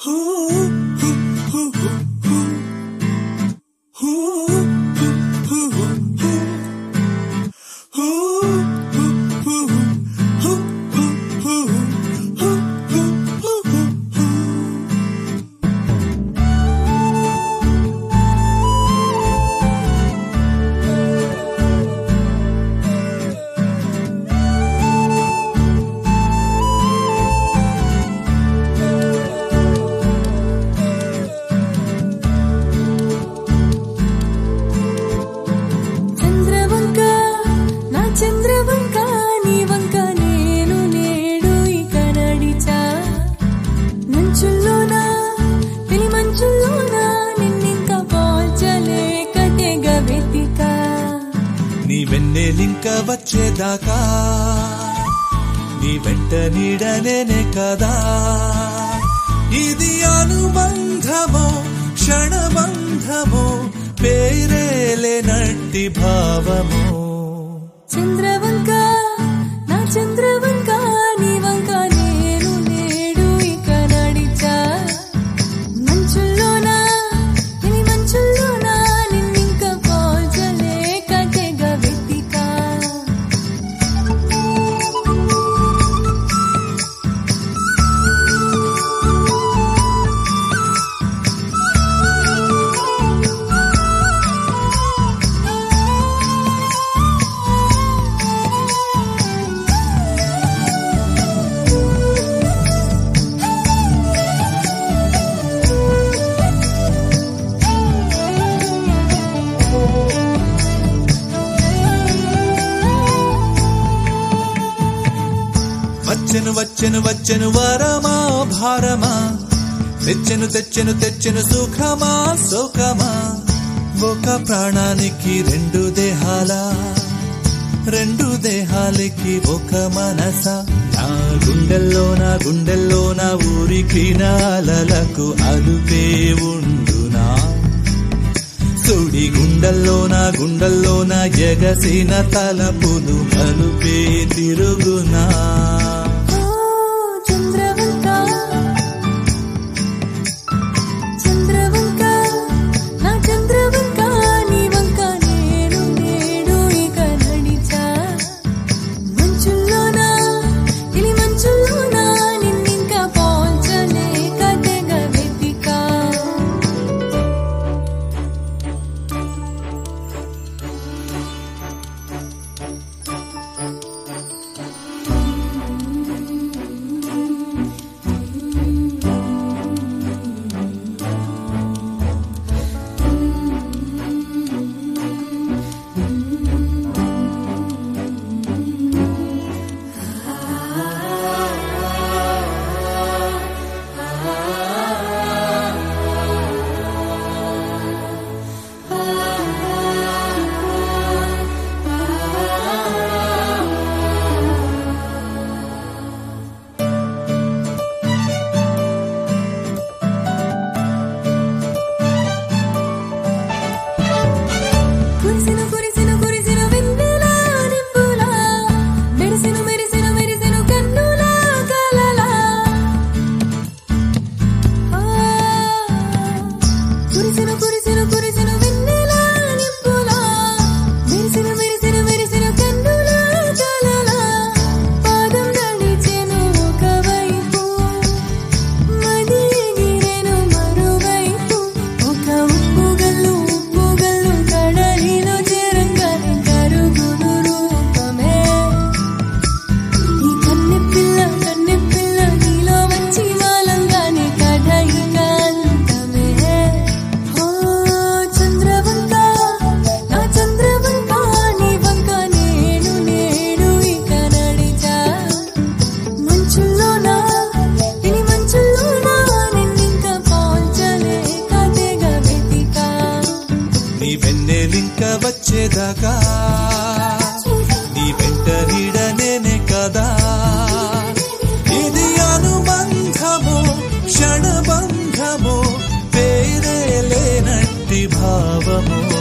వెన్నెలింక వచ్చేదాకా నీ వెంట నీడనేనే కదా ఇది అనుబంధమో క్షణబంధమో పేరేలేనట్టి భావమో చంద్రవంక నా చంద్రవంక నీ వంక నేను నేడు ఇక నడిచా మంచుల్లోనా ఇని మంచుల్లోనా నిన్నింక పోల్చలేక తెగ వెతికా వచ్చెను వరమా భారమా తెచ్చెను సుఖమా సుఖమా ఒక ప్రాణానికి రెండు దేహాలకి ఒక మనస నా గుండెల్లోన ఊరికి నాలలకు అదుపే ఉండునా సుడి గుండెల్లోన ఎగసిన తలపులు అలుపే తిరుగునా వెన్నెలింక వచ్చేదాకా నీ వెంట నీడనేనే కదా ఇది అనుబంధమో క్షణబంధమో పేరేలేనట్టి భావమో